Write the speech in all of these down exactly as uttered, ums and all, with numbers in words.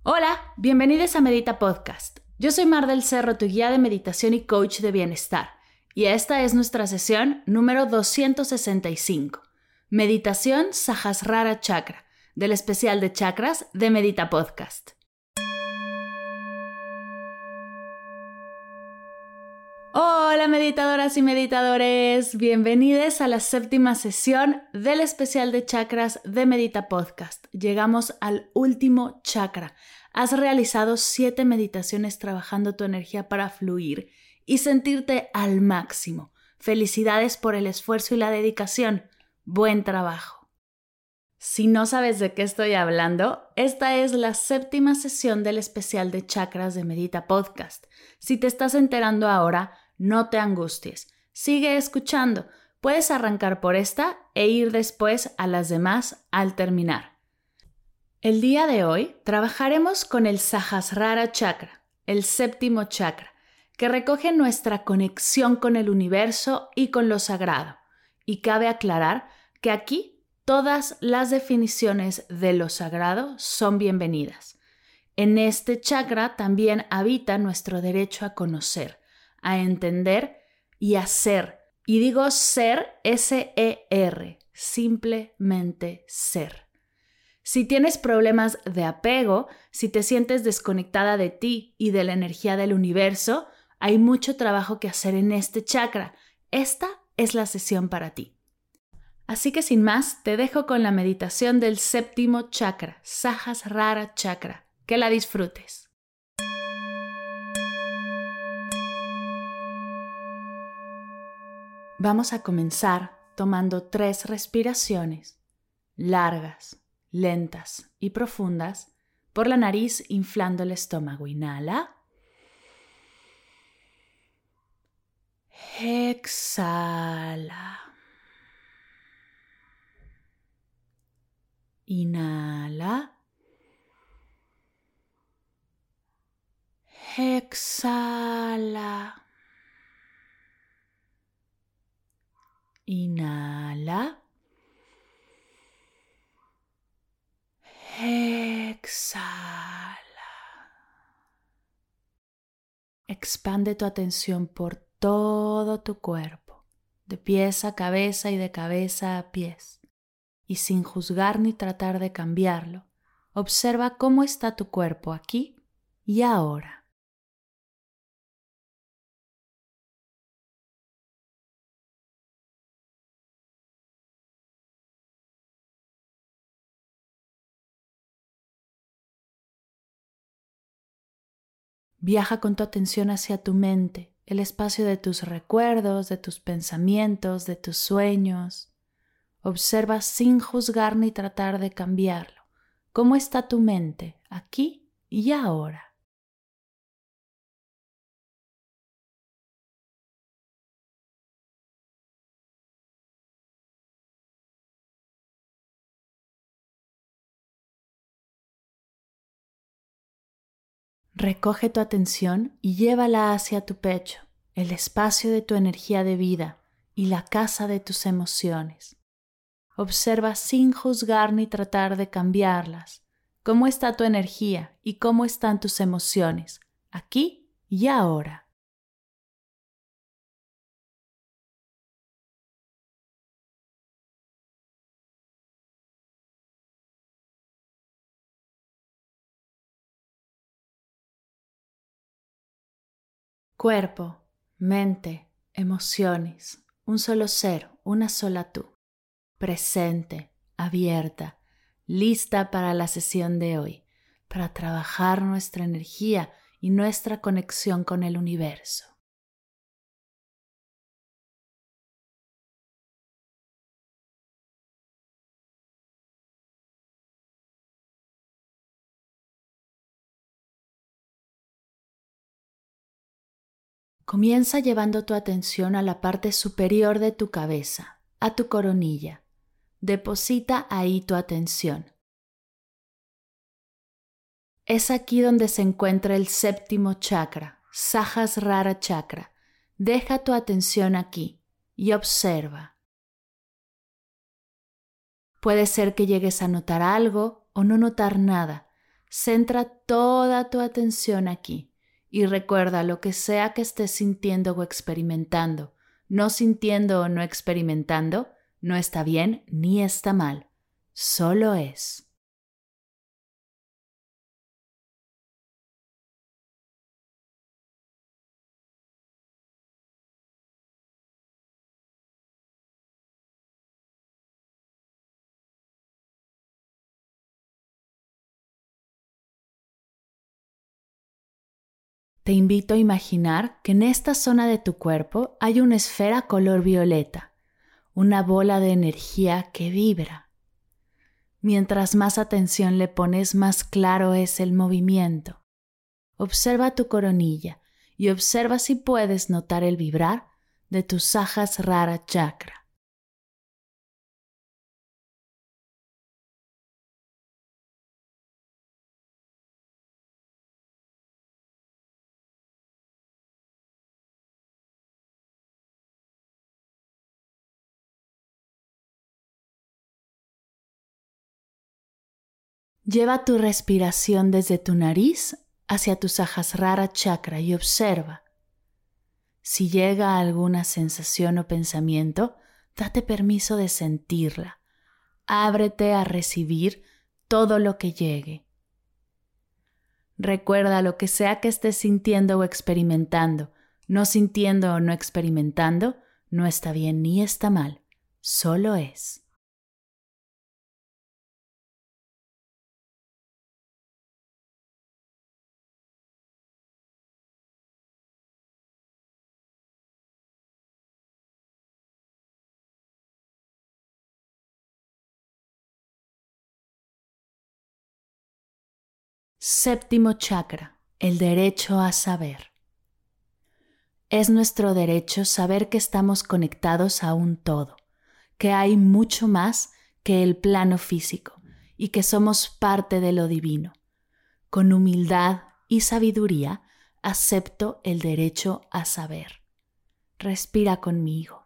Hola, bienvenidos a Medita Podcast. Yo soy Mar del Cerro, tu guía de meditación y coach de bienestar. Y esta es nuestra sesión número doscientos sesenta y cinco. Meditación Sahasrara Chakra, del especial de chakras de Medita Podcast. Hola meditadoras y meditadores, bienvenidos a la séptima sesión del especial de chakras de Medita Podcast. Llegamos al último chakra. Has realizado siete meditaciones trabajando tu energía para fluir y sentirte al máximo. Felicidades por el esfuerzo y la dedicación. Buen trabajo. Si no sabes de qué estoy hablando, esta es la séptima sesión del especial de chakras de Medita Podcast. Si te estás enterando ahora, no te angusties. Sigue escuchando. Puedes arrancar por esta e ir después a las demás al terminar. El día de hoy trabajaremos con el Sahasrara Chakra, el séptimo chakra, que recoge nuestra conexión con el universo y con lo sagrado. Y cabe aclarar que aquí todas las definiciones de lo sagrado son bienvenidas. En este chakra también habita nuestro derecho a conocer, a entender y a ser. Y digo ser, S E R, simplemente ser. Si tienes problemas de apego, si te sientes desconectada de ti y de la energía del universo, hay mucho trabajo que hacer en este chakra. Esta es la sesión para ti. Así que sin más, te dejo con la meditación del séptimo chakra, Sahasrara Chakra. Que la disfrutes. Vamos a comenzar tomando tres respiraciones largas, lentas y profundas por la nariz, inflando el estómago. Inhala. Exhala. Inhala. Exhala. Inhala. Exhala. Expande tu atención por todo tu cuerpo, de pies a cabeza y de cabeza a pies. Y sin juzgar ni tratar de cambiarlo, observa cómo está tu cuerpo aquí y ahora. Viaja con tu atención hacia tu mente, el espacio de tus recuerdos, de tus pensamientos, de tus sueños. Observa sin juzgar ni tratar de cambiarlo. ¿Cómo está tu mente aquí y ahora? Recoge tu atención y llévala hacia tu pecho, el espacio de tu energía de vida y la casa de tus emociones. Observa sin juzgar ni tratar de cambiarlas. ¿Cómo está tu energía y cómo están tus emociones aquí y ahora? Cuerpo, mente, emociones, un solo ser, una sola tú, presente, abierta, lista para la sesión de hoy, para trabajar nuestra energía y nuestra conexión con el universo. Comienza llevando tu atención a la parte superior de tu cabeza, a tu coronilla. Deposita ahí tu atención. Es aquí donde se encuentra el séptimo chakra, Sahasrara Chakra. Deja tu atención aquí y observa. Puede ser que llegues a notar algo o no notar nada. Centra toda tu atención aquí y recuerda lo que sea que estés sintiendo o experimentando, no sintiendo o no experimentando, no está bien ni está mal, solo es. Te invito a imaginar que en esta zona de tu cuerpo hay una esfera color violeta, una bola de energía que vibra. Mientras más atención le pones, más claro es el movimiento. Observa tu coronilla y observa si puedes notar el vibrar de tu Sahasrara chakra. Lleva tu respiración desde tu nariz hacia tu Sahasrara chakra y observa. Si llega alguna sensación o pensamiento, date permiso de sentirla. Ábrete a recibir todo lo que llegue. Recuerda lo que sea que estés sintiendo o experimentando, no sintiendo o no experimentando, no está bien ni está mal, solo es. Séptimo chakra, el derecho a saber. Es nuestro derecho saber que estamos conectados a un todo, que hay mucho más que el plano físico y que somos parte de lo divino. Con humildad y sabiduría acepto el derecho a saber. Respira conmigo.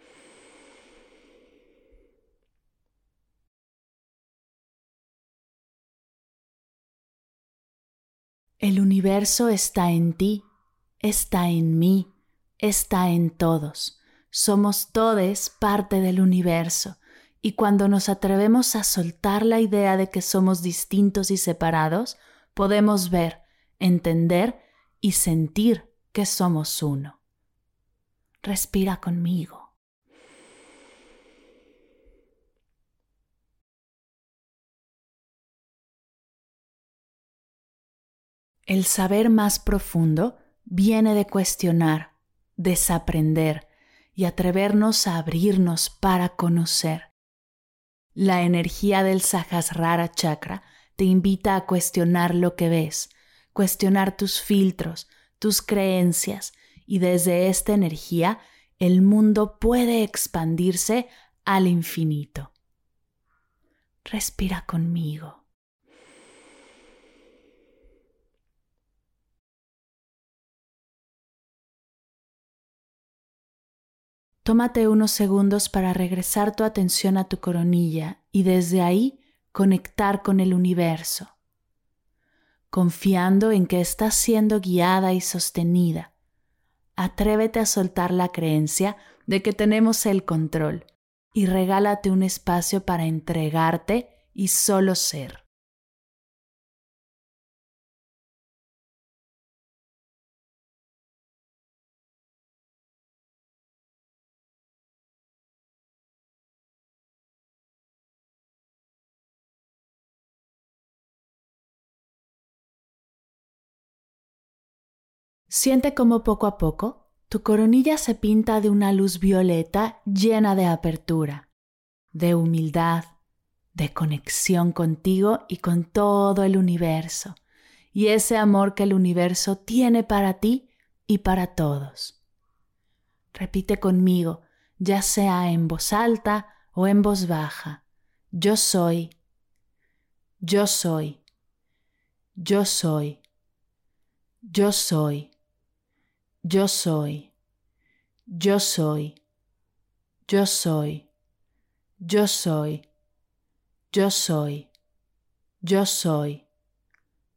El universo está en ti, está en mí, está en todos. Somos todos parte del universo y cuando nos atrevemos a soltar la idea de que somos distintos y separados, podemos ver, entender y sentir que somos uno. Respira conmigo. El saber más profundo viene de cuestionar, desaprender y atrevernos a abrirnos para conocer. La energía del Sahasrara chakra te invita a cuestionar lo que ves, cuestionar tus filtros, tus creencias, y desde esta energía el mundo puede expandirse al infinito. Respira conmigo. Tómate unos segundos para regresar tu atención a tu coronilla y desde ahí conectar con el universo, confiando en que estás siendo guiada y sostenida. Atrévete a soltar la creencia de que tenemos el control y regálate un espacio para entregarte y solo ser. Siente cómo poco a poco tu coronilla se pinta de una luz violeta llena de apertura, de humildad, de conexión contigo y con todo el universo, y ese amor que el universo tiene para ti y para todos. Repite conmigo, ya sea en voz alta o en voz baja. Yo soy, yo soy, yo soy, yo soy. Yo soy, yo soy, yo soy, yo soy, yo soy, yo soy,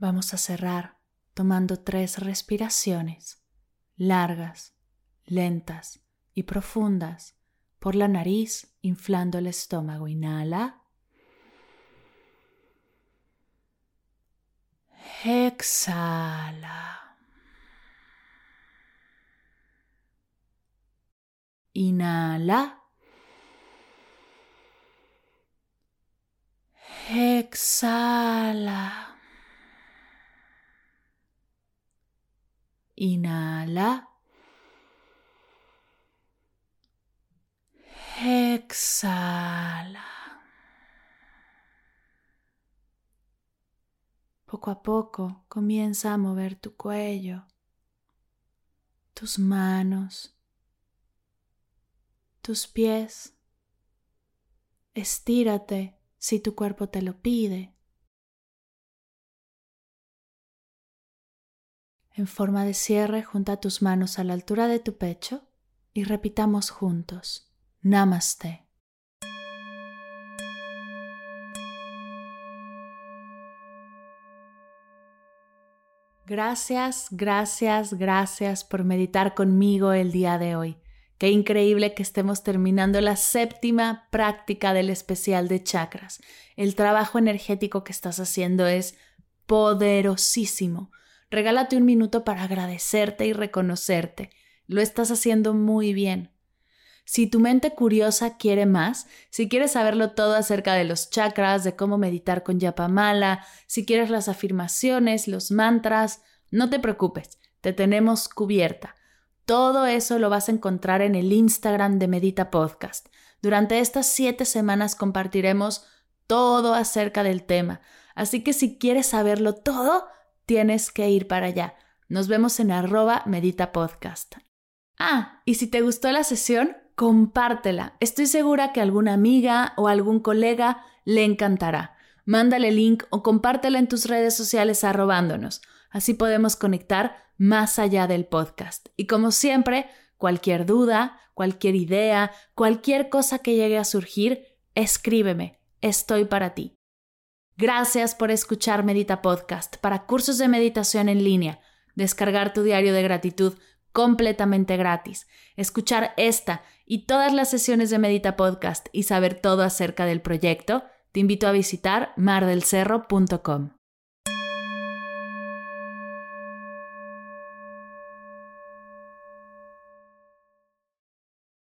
Vamos a cerrar tomando tres respiraciones largas, lentas y profundas por la nariz, inflando el estómago. Inhala. Exhala. Inhala. Exhala. Inhala. Exhala. Poco a poco comienza a mover tu cuello, tus manos, tus pies. Estírate si tu cuerpo te lo pide. En forma de cierre, junta tus manos a la altura de tu pecho y repitamos juntos. Namaste. Gracias, gracias, gracias por meditar conmigo el día de hoy. Qué increíble que estemos terminando la séptima práctica del especial de chakras. El trabajo energético que estás haciendo es poderosísimo. Regálate un minuto para agradecerte y reconocerte. Lo estás haciendo muy bien. Si tu mente curiosa quiere más, si quieres saberlo todo acerca de los chakras, de cómo meditar con Japa Mala, si quieres las afirmaciones, los mantras, no te preocupes, te tenemos cubierta. Todo eso lo vas a encontrar en el Instagram de Medita Podcast. Durante estas siete semanas compartiremos todo acerca del tema, así que si quieres saberlo todo, tienes que ir para allá. Nos vemos en arroba Medita Podcast. Ah, y si te gustó la sesión, compártela. Estoy segura que a alguna amiga o algún colega le encantará. Mándale link o compártela en tus redes sociales arrobándonos. Así podemos conectar más allá del podcast. Y como siempre, cualquier duda, cualquier idea, cualquier cosa que llegue a surgir, escríbeme. Estoy para ti. Gracias por escuchar Medita Podcast. Para cursos de meditación en línea, descargar tu diario de gratitud completamente gratis, escuchar esta y todas las sesiones de Medita Podcast y saber todo acerca del proyecto, te invito a visitar mar del cerro punto com.